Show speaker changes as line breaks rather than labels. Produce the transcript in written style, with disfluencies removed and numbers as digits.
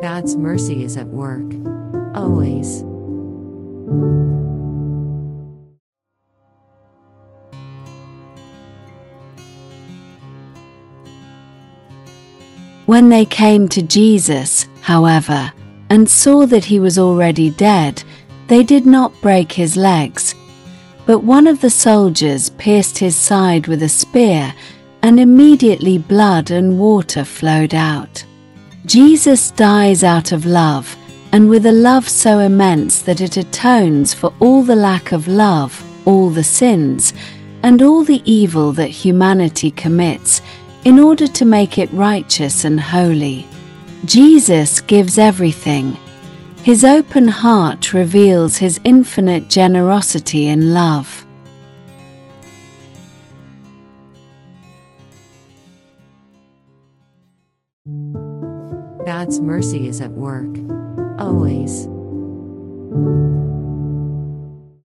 God's mercy is at work, always.
When they came to Jesus, however, and saw that he was already dead, they did not break his legs. But one of the soldiers pierced his side with a spear, and immediately blood and water flowed out. Jesus dies out of love, and with a love so immense that it atones for all the lack of love, all the sins, and all the evil that humanity commits, in order to make it righteous and holy. Jesus gives everything. His open heart reveals his infinite generosity and love.
God's mercy is at work, always.